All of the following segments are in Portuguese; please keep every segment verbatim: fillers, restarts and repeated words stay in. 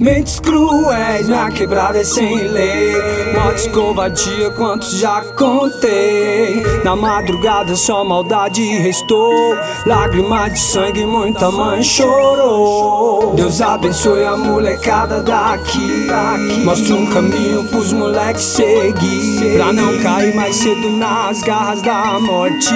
Mentes cruéis, na quebrada é sem lei. Mortes, covardia, quantos já contei. Na madrugada só maldade restou. Lágrimas de sangue, muita mãe chorou. Deus abençoe a molecada daqui. Mostra um caminho pros moleques seguir, pra não cair mais cedo nas garras da morte.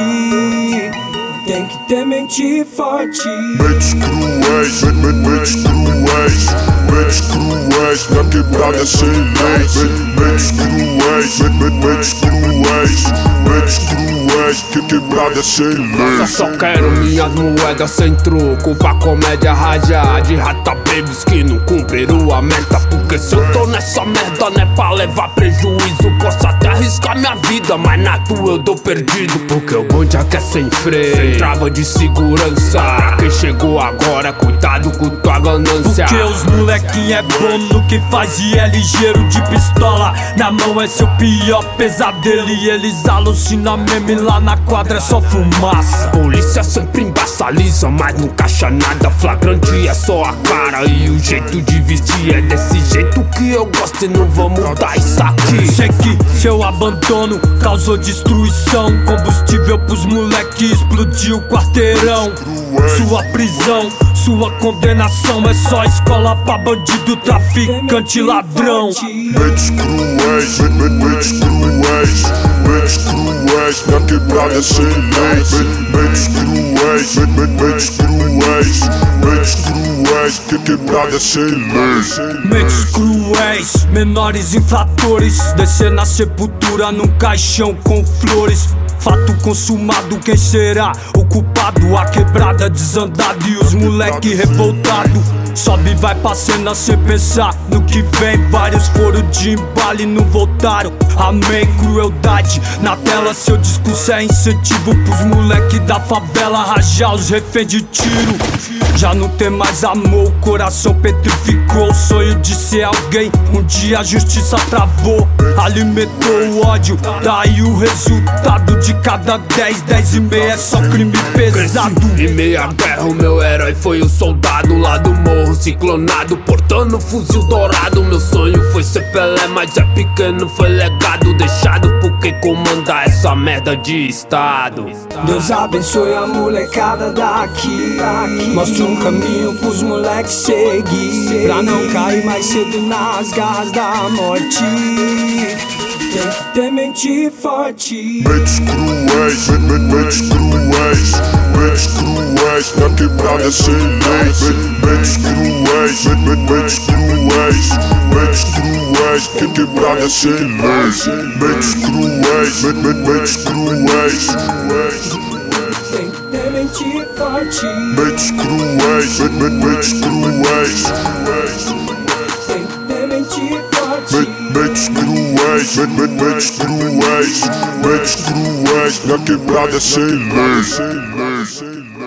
Tem que ter mente forte. Mentes cruéis, mentes cruéis, mentes cruéis, na quebrada sem lei. Mentes cruéis, mentes cruéis, mentes cruéis, que quebrada sem lei. Só quero minhas moedas sem troco pra comédia raja de rata babies que não cumpriram a meta. Porque se eu tô nessa merda não é pra levar prejuízo. Posso até arriscar minha vida, mas na tua eu dou perdido. Porque o bonde aqui é sem freio, sem trava de segurança. Pra quem chegou agora, cuidado com tua ganância. Porque os molequinho é bom no que faz e é ligeiro de pistola na mão, é seu pior pesadelo. E eles alucinam meme, lá na quadra é só fumaça. Polícia sempre embaçaliza, mas nunca acha nada flagrante. É só a cara e o jeito de vestir. É desse jeito que eu gosto e não vou mudar isso aqui. Sei que seu abandono causou destruição. Combustível pros moleque, explodiu o quarteirão. Sua prisão, sua condenação é só escola pra bandido, traficante, ladrão. Mentes cruéis, mentes cruéis, mentes cruéis, na quebrada sem lei. Mentes cruéis, mentes cruéis, mentes cruéis, que quebrada sem lei. Mentes cruéis, menores infratores, descer na sepultura num caixão com flores. Fato consumado, quem será o culpado? A quebrada desandada e os moleque revoltado. Sobe e vai pra cena sem pensar no que vem. Vários foram de embalo e não voltaram. Amém, crueldade na tela, seu discurso é incentivo pros moleque da favela rajar os reféns de tiro. Já não tem mais amor, o coração petrificou. O sonho de ser alguém, um dia a justiça travou. Alimentou o ódio, daí o resultado. De cada dez, dez e meia é só crime pesado. Em meia guerra o meu herói foi o soldado lá do morro ciclonado, portando fuzil dourado. Meu sonho foi ser Pelé, mas é pequeno, foi legado deixado por quem comanda essa merda de estado. Deus abençoe a molecada daqui. Mostra um caminho pros moleques seguir, pra não cair mais cedo nas garras da morte. Tem que ter mente forte. Mentes cruéis, mentes cruéis, mentes cruéis, na quebrada sem lei. Mentes cruéis, mentes cruéis, mentes cruéis, que quebrada sem lei. Mentes cruéis, mentes cruéis, tem que ter mente forte. mentes cruéis, mentes cruéis, tem que ter mente forte. mentes cruéis, mentes cruéis, mentes cruéis, na quebrada sem lei.